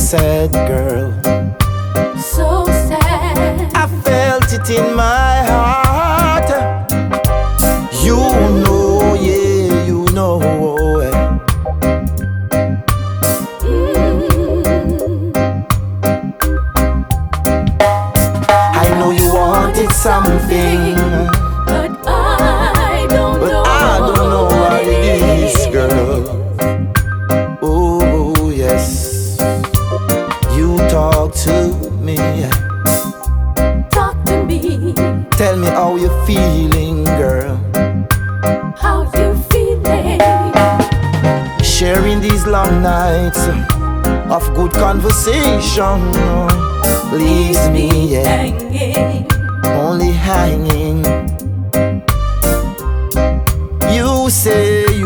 sad, girl. So sad. I felt it in my heart. You know, yeah, you know. I know you wanted something, but I don't know what it is, girl. Oh, yes. You talk to me. Talk to me. Tell me how you feeling, girl. How you feeling? Sharing these long nights of good conversation leaves me hanging, only hanging. You say